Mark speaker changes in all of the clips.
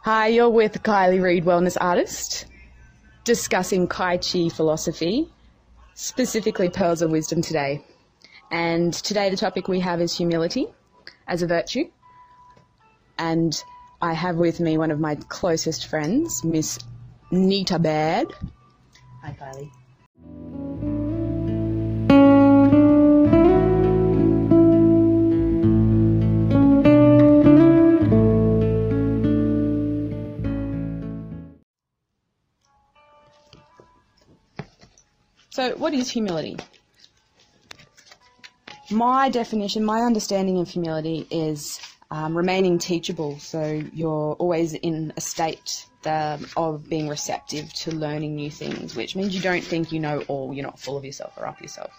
Speaker 1: Hi, you're with Kylie Reid, wellness artist, discussing Kai Chi philosophy, specifically pearls of wisdom today. And today the topic we have is humility as a virtue. And I have with me one of my closest friends, Miss Nita Baird.
Speaker 2: Hi, Kylie.
Speaker 1: So what is humility? My definition, my understanding of humility is remaining teachable. So you're always in a state of being receptive to learning new things, which means you don't think you know all, you're not full of yourself or up yourself.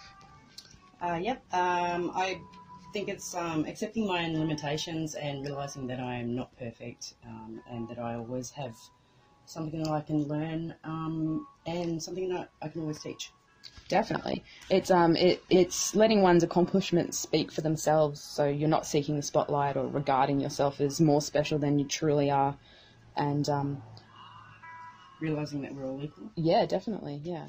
Speaker 2: I think it's accepting my own limitations and realising that I am not perfect and that I always have something that I can learn and something that I can always teach.
Speaker 1: Definitely. It's letting one's accomplishments speak for themselves, so you're not seeking the spotlight or regarding yourself as more special than you truly are. And
Speaker 2: realising that we're all equal.
Speaker 1: Yeah, definitely, yeah.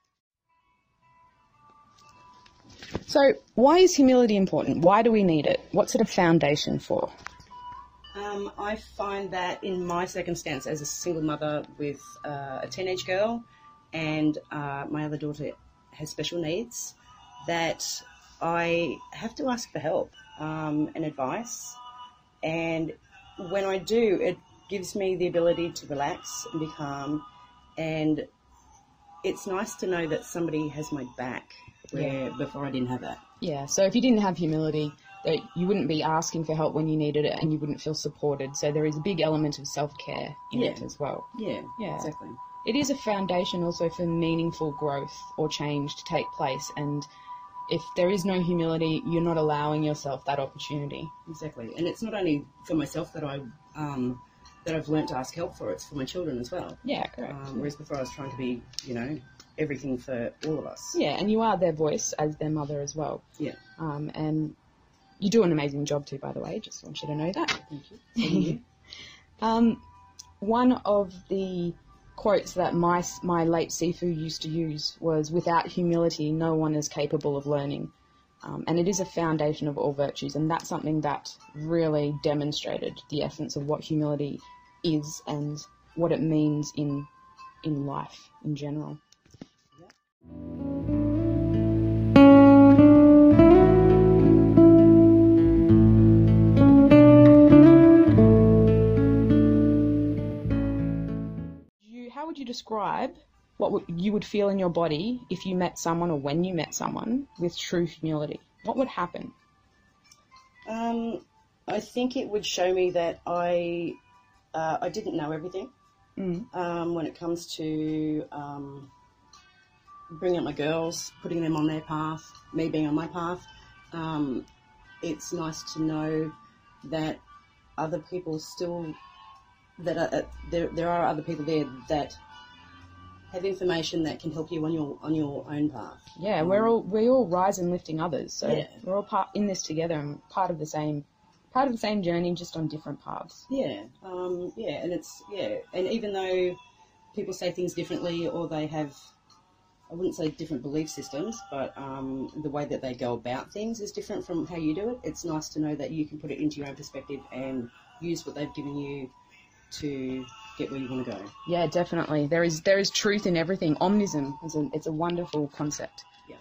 Speaker 1: So why is humility important? Why do we need it? What's it a foundation for?
Speaker 2: I find that in my circumstance as a single mother with a teenage girl and my other daughter has special needs, that I have to ask for help and advice. And when I do, it gives me the ability to relax and be calm. And it's nice to know that somebody has my back where before I didn't have that.
Speaker 1: Yeah, so if you didn't have humility, that you wouldn't be asking for help when you needed it and you wouldn't feel supported. So there is a big element of self-care in it as well.
Speaker 2: Yeah, exactly.
Speaker 1: It is a foundation also for meaningful growth or change to take place, and if there is no humility, you're not allowing yourself that opportunity.
Speaker 2: Exactly, and it's not only for myself that I've learnt to ask help for, it's for my children as well.
Speaker 1: Yeah, correct.
Speaker 2: Whereas before I was trying to be, everything for all of us.
Speaker 1: Yeah, and you are their voice as their mother as well.
Speaker 2: Yeah.
Speaker 1: And you do an amazing job too, by the way, just want you to know that.
Speaker 2: Thank you.
Speaker 1: One of the quotes that my late Sifu used to use was, "Without humility, no one is capable of learning." And it is a foundation of all virtues, and that's something that really demonstrated the essence of what humility is and what it means in life in general. How would you describe what you would feel in your body if you met someone or when you met someone with true humility? What would happen?
Speaker 2: I think it would show me that I didn't know everything when it comes to bringing up my girls, putting them on their path, me being on my path. It's nice to know that other people still, that there are other people there that have information that can help you on your own path.
Speaker 1: Yeah, we all rise in lifting others, so we're all in this together and part of the same journey, just on different paths.
Speaker 2: Yeah, and even though people say things differently or they have, I wouldn't say different belief systems, but the way that they go about things is different from how you do it. It's nice to know that you can put it into your own perspective and use what they've given you to get where you want to go.
Speaker 1: Yeah, definitely. There is truth in everything. Omnism it's a wonderful concept.
Speaker 2: Yeah.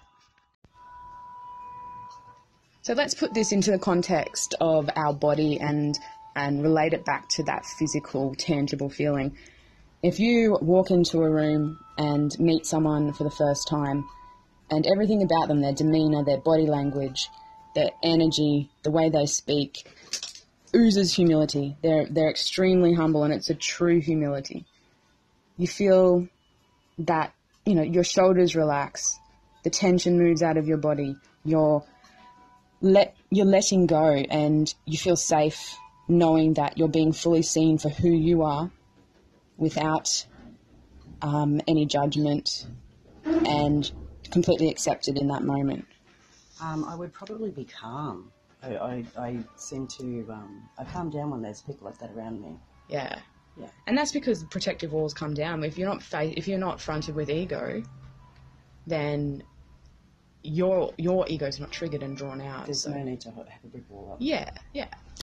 Speaker 1: So let's put this into the context of our body and relate it back to that physical, tangible feeling. If you walk into a room and meet someone for the first time, and everything about them, their demeanour, their body language, their energy, the way they speak, oozes humility. They're extremely humble, and it's a true humility. You feel that, your shoulders relax, the tension moves out of your body, you're letting go, and you feel safe knowing that you're being fully seen for who you are without any judgment, and completely accepted in that moment.
Speaker 2: I would probably be calm. I seem to I calm down when there's people like that around me.
Speaker 1: Yeah.
Speaker 2: Yeah.
Speaker 1: And that's because protective walls come down. If you're not fronted with ego, then your ego's not triggered and drawn out.
Speaker 2: There's no need to have a brick wall up.
Speaker 1: Yeah, yeah.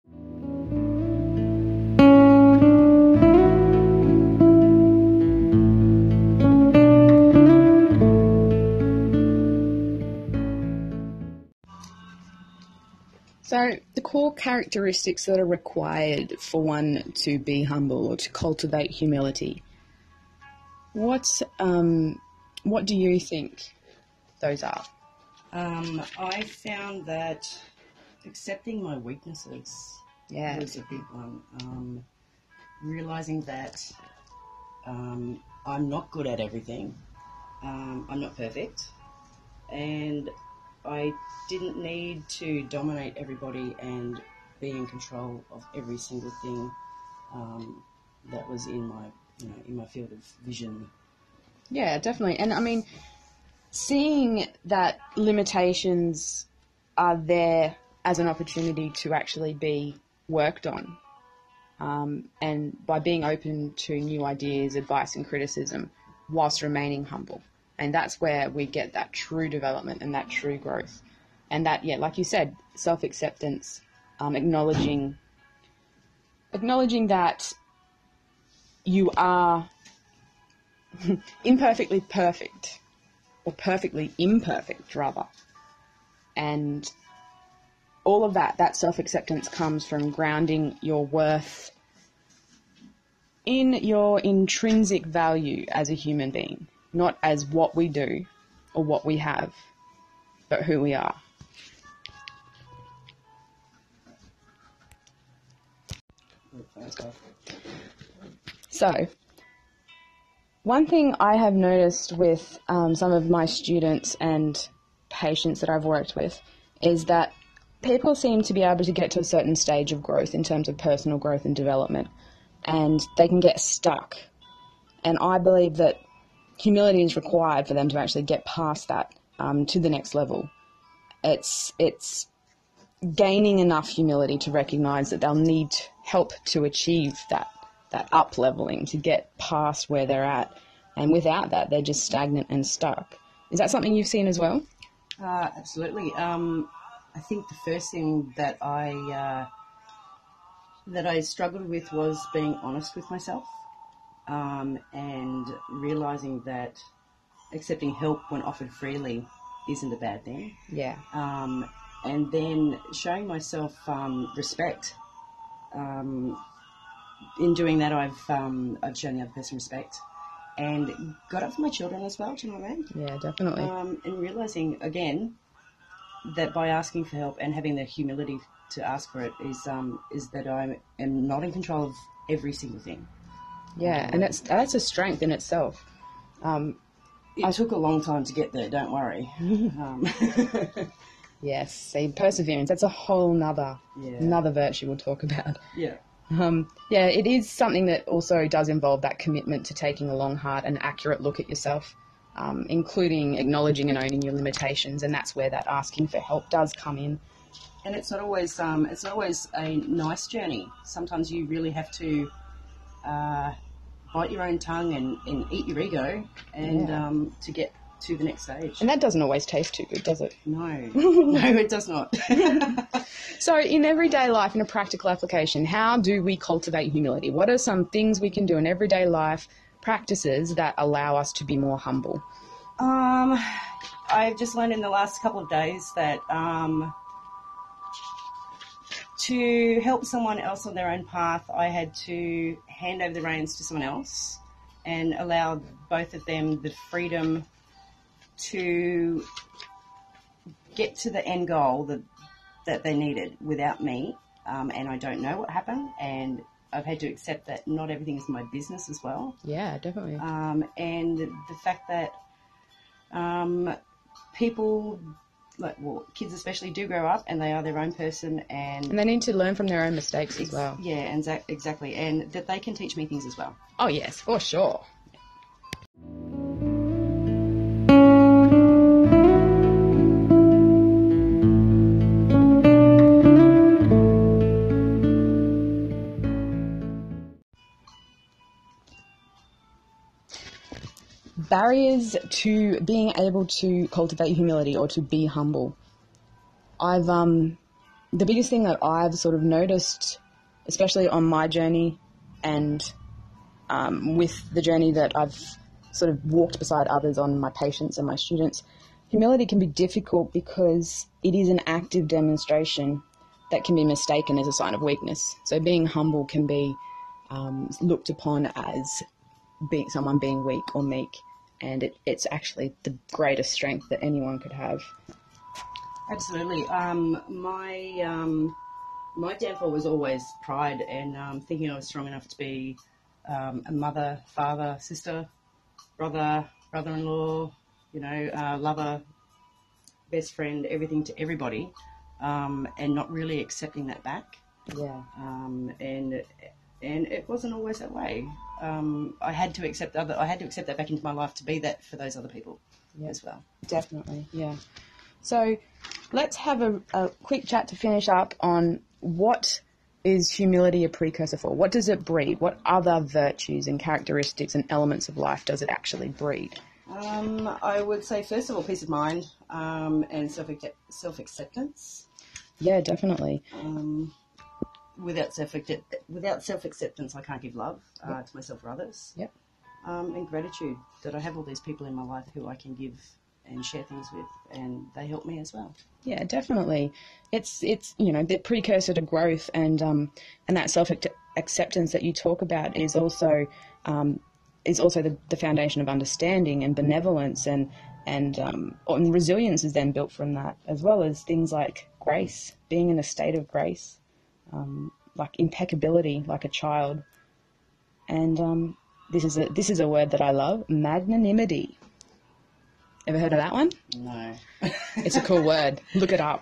Speaker 1: So the core characteristics that are required for one to be humble or to cultivate humility, what do you think those are?
Speaker 2: I found that accepting my weaknesses was a big one. Realizing that I'm not good at everything. I'm not perfect. And I didn't need to dominate everybody and be in control of every single thing that was in my field of vision.
Speaker 1: Yeah, definitely. And I mean, seeing that limitations are there as an opportunity to actually be worked on, and by being open to new ideas, advice and criticism whilst remaining humble. And that's where we get that true development and that true growth. And that, yeah, like you said, self-acceptance, acknowledging that you are imperfectly perfect, or perfectly imperfect, rather. And all of that self-acceptance comes from grounding your worth in your intrinsic value as a human being, not as what we do or what we have, but who we are. So, one thing I have noticed with some of my students and patients that I've worked with is that people seem to be able to get to a certain stage of growth in terms of personal growth and development, and they can get stuck. And I believe that humility is required for them to actually get past that to the next level. It's gaining enough humility to recognise that they'll need help to achieve that up-leveling, to get past where they're at. And without that, they're just stagnant and stuck. Is that something you've seen as well?
Speaker 2: Absolutely. I think the first thing that I struggled with was being honest with myself, and realising that accepting help when offered freely isn't a bad thing.
Speaker 1: Yeah.
Speaker 2: And then showing myself respect. In doing that, I've shown the other person respect, and got up for my children as well. Do you know what I mean?
Speaker 1: Yeah, definitely.
Speaker 2: And realising again that by asking for help and having the humility to ask for it is that I am not in control of every single thing.
Speaker 1: Yeah, and that's a strength in itself.
Speaker 2: It took a long time to get there. Don't worry.
Speaker 1: Yes, see, perseverance. That's a whole another virtue we'll talk about.
Speaker 2: Yeah.
Speaker 1: Yeah, it is something that also does involve that commitment to taking a long, hard and accurate look at yourself, including acknowledging and owning your limitations, and that's where that asking for help does come in.
Speaker 2: And it's not always a nice journey. Sometimes you really have to bite your own tongue and eat your ego and to get to the next stage.
Speaker 1: And that doesn't always taste too good, does it?
Speaker 2: No. No, it does not.
Speaker 1: So in everyday life, in a practical application, how do we cultivate humility? What are some things we can do in everyday life, practices that allow us to be more humble?
Speaker 2: I've just learned in the last couple of days that to help someone else on their own path, I had to hand over the reins to someone else and allow both of them the freedom to get to the end goal that they needed without me. And I don't know what happened, and I've had to accept that not everything is my business as well.
Speaker 1: Yeah, definitely.
Speaker 2: And the fact that people, kids especially, do grow up and they are their own person, and
Speaker 1: they need to learn from their own mistakes as well.
Speaker 2: Yeah, and exactly, and that they can teach me things as well.
Speaker 1: Oh yes, for sure. barriers to being able to cultivate humility or to be humble. The biggest thing that I've sort of noticed, especially on my journey and with the journey that I've sort of walked beside others on, my patients and my students, humility can be difficult because it is an active demonstration that can be mistaken as a sign of weakness. So being humble can be looked upon as someone being weak or meek, and it's actually the greatest strength that anyone could have.
Speaker 2: Absolutely. My downfall was always pride and thinking I was strong enough to be a mother, father, sister, brother, brother-in-law, lover, best friend, everything to everybody, and not really accepting that back.
Speaker 1: Yeah.
Speaker 2: And it wasn't always that way. I had to accept that back into my life to be that for those other people as well.
Speaker 1: Definitely, yeah. So let's have a quick chat to finish up on what is humility a precursor for? What does it breed? What other virtues and characteristics and elements of life does it actually breed?
Speaker 2: I would say, first of all, peace of mind and self-acceptance.
Speaker 1: Yeah, definitely.
Speaker 2: Without self-acceptance, I can't give love to myself or others.
Speaker 1: Yep.
Speaker 2: And gratitude that I have all these people in my life who I can give and share things with, and they help me as well.
Speaker 1: Yeah, definitely. It's the precursor to growth, and that self-acceptance that you talk about is also the foundation of understanding and benevolence, and resilience is then built from that, as well as things like grace, being in a state of grace, like impeccability, like a child, and this is a word that I love, magnanimity. Ever heard of that one?
Speaker 2: No.
Speaker 1: It's a cool word. Look it up.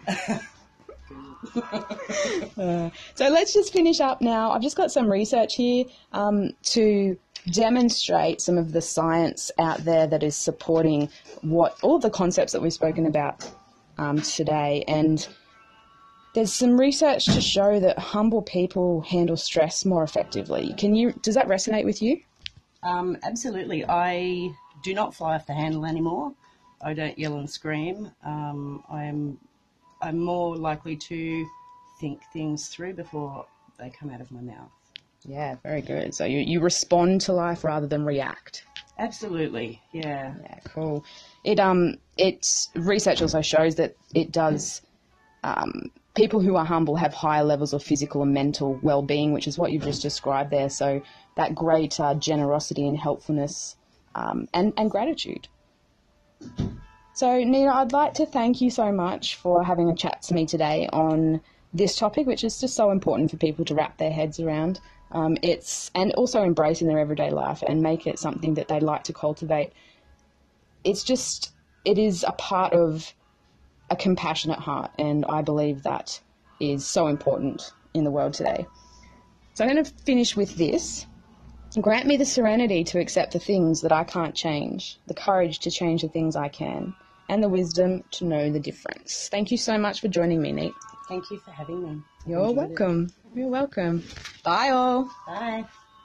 Speaker 1: So let's just finish up now. I've just got some research here to demonstrate some of the science out there that is supporting all the concepts that we've spoken about today. And there's some research to show that humble people handle stress more effectively. Does that resonate with you?
Speaker 2: Absolutely. I do not fly off the handle anymore. I don't yell and scream. I'm more likely to think things through before they come out of my mouth.
Speaker 1: Yeah, very good. So you respond to life rather than react.
Speaker 2: Absolutely, yeah.
Speaker 1: Yeah, cool. It's research also shows that it does. People who are humble have higher levels of physical and mental well-being, which is what you've just described there. So that great generosity and helpfulness and gratitude. So, Nina, I'd like to thank you so much for having a chat to me today on this topic, which is just so important for people to wrap their heads around. And also embrace in their everyday life and make it something that they like to cultivate. It is a part of a compassionate heart, and I believe that is so important in the world today. So I'm going to finish with this. Grant me the serenity to accept the things that I can't change, the courage to change the things I can, and the wisdom to know the difference. Thank you so much for joining me, Neat.
Speaker 2: Thank you for having me.
Speaker 1: You're welcome. You're welcome. Bye all.
Speaker 2: Bye.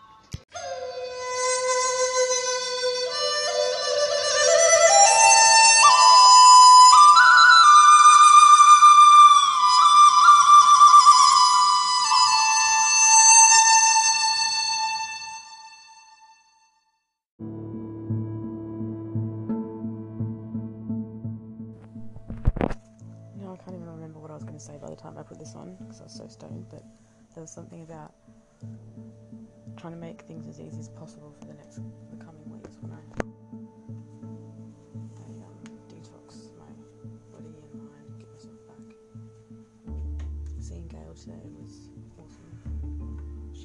Speaker 1: I can't even remember what I was going to say by the time I put this on because I was so stoned, but there was something about trying to make things as easy as possible for the coming weeks when I detox my body and mind and get myself back. Seeing Gail today was awesome.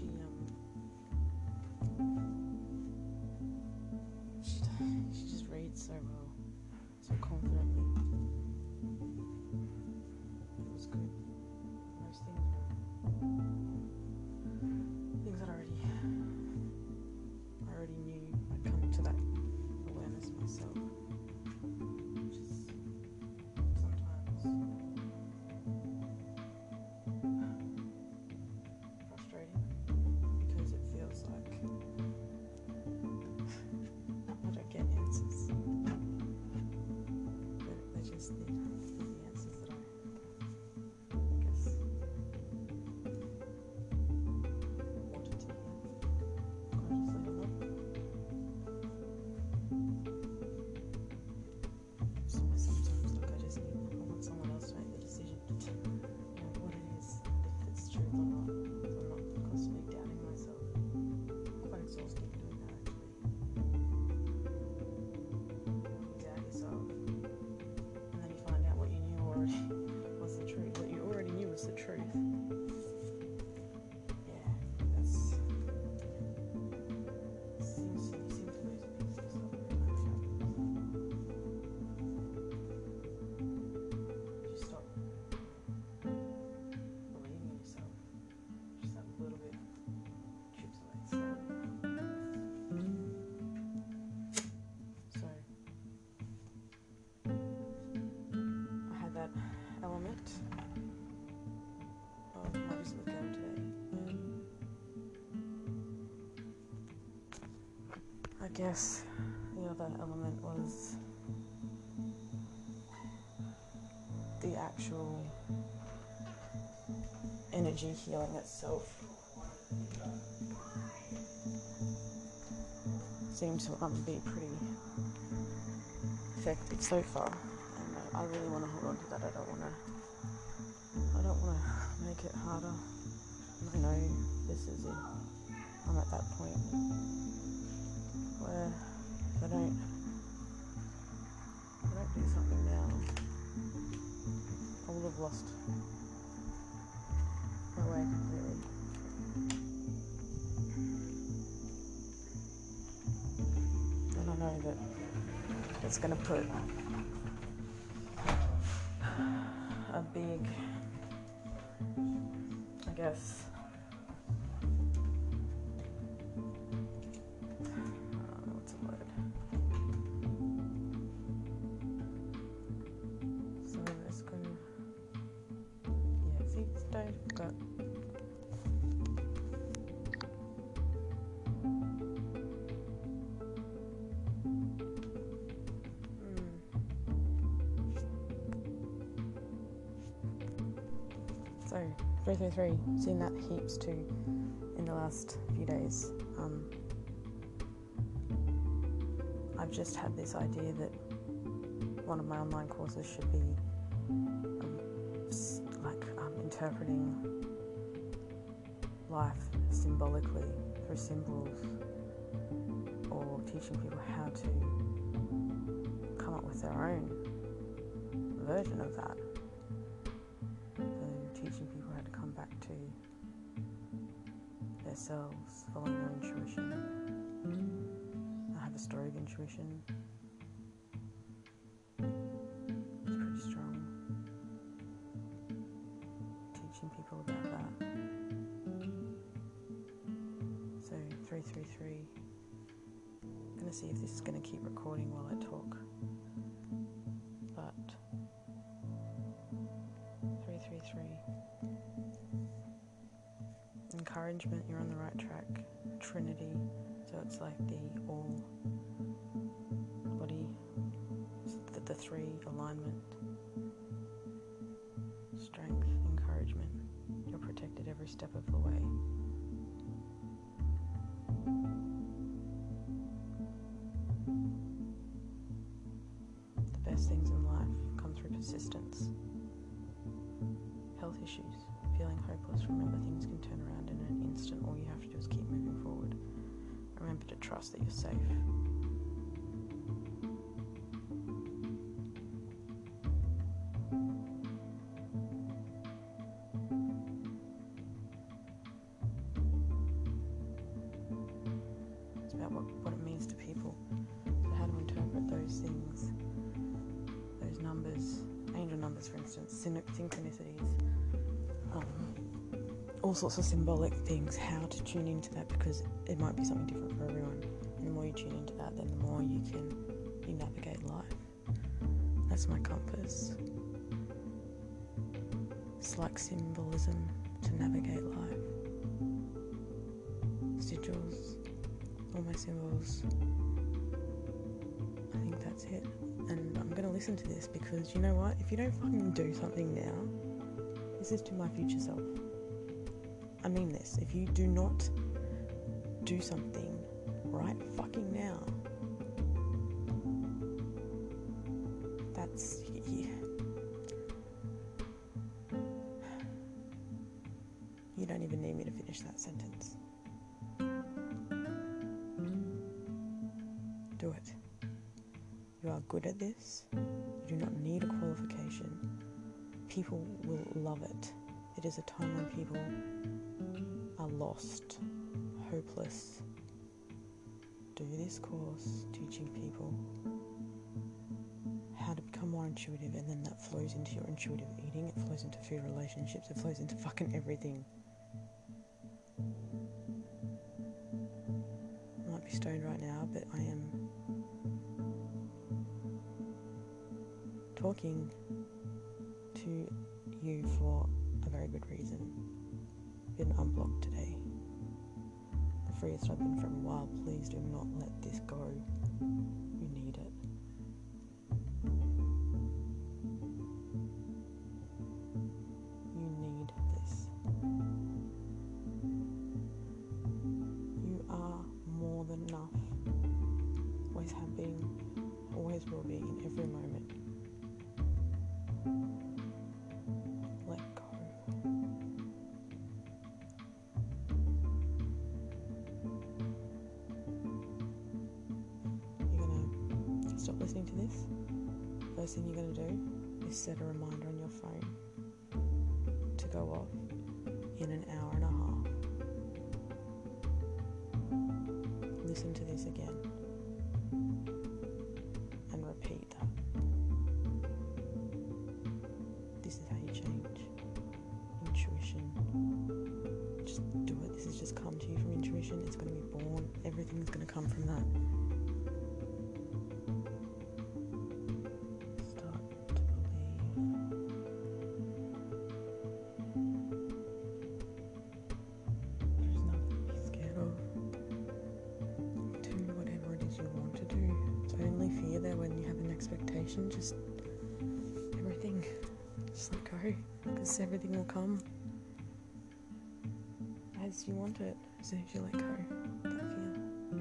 Speaker 1: She just reads so well, so confidently. It was good. Most things that I already knew. I'd come to that awareness myself, which is sometimes frustrating because it feels like I don't get answers.
Speaker 3: guess the other element was the actual energy healing itself seemed to be pretty effective so far, and I really want to hold on to that. I don't want to make it harder. I know this is it. I'm at that point where if I don't do something now, I will have lost my way completely. And I know that it's going to put a big, I guess, what's the word? So it's going to, see, don't got. So 333, seen that heaps too in the last few days. I've just had this idea that one of my online courses should be interpreting life symbolically through symbols, or teaching people how to come up with their own version of that. Teaching people how to come back to themselves, following their intuition. I have a story of intuition. It's pretty strong. Teaching people about that. So 333. I'm going to see if this is going to keep recording while I talk. But 333. Encouragement, you're on the right track. Trinity, so it's like the all body, the three, alignment, strength, encouragement. You're protected every step of the way. The best things in life come through persistence. Health issues, feeling hopeless, remember things can turn around in an instant. All you have to do is keep moving forward. Remember to trust that you're safe. It's about what it means to people. So how to interpret those things, those numbers, angel numbers for instance, synchronicities, all sorts of symbolic things, how to tune into that, because it might be something different for everyone. And the more you tune into that, then the more you navigate life. That's my compass. It's like symbolism to navigate life. Sigils, all my symbols. I think that's it. And I'm going to listen to this because, you know what? If you don't fucking do something now, this is to my future self. I mean this. If you do not do something right fucking now, that's... You don't even need me to finish that sentence. Do it. You are good at this. You do not need a qualification. People will love it. It is a time when people are lost, hopeless. Do this course teaching people how to become more intuitive, and then that flows into your intuitive eating, it flows into food relationships, it flows into fucking everything. I might be stoned right now, but I am talking to you for a very good reason. Been unblocked today. The freest I've been for a while. Please do not let this go. You need it. You need this. You are more than enough. Always have been, always will be in every moment. Let go. You're gonna stop listening to this. First thing you're gonna do is set a reminder on your phone to go off in an hour and a half. Listen to this again and repeat that. This is how you change. Intuition. Just do it. This has just come to you from intuition. It's going to be born. Everything's going to come from that. Start to believe. There's nothing to be scared of. Do whatever it is you want to do. It's only fear there when you have an expectation. Just everything. Just let go, because everything will come as you want it, as soon as you let go. That fear.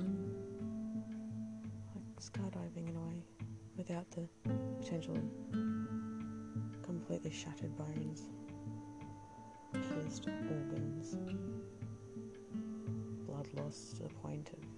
Speaker 3: Like skydiving in a way, without the potential completely shattered bones, pierced organs, blood loss to the point of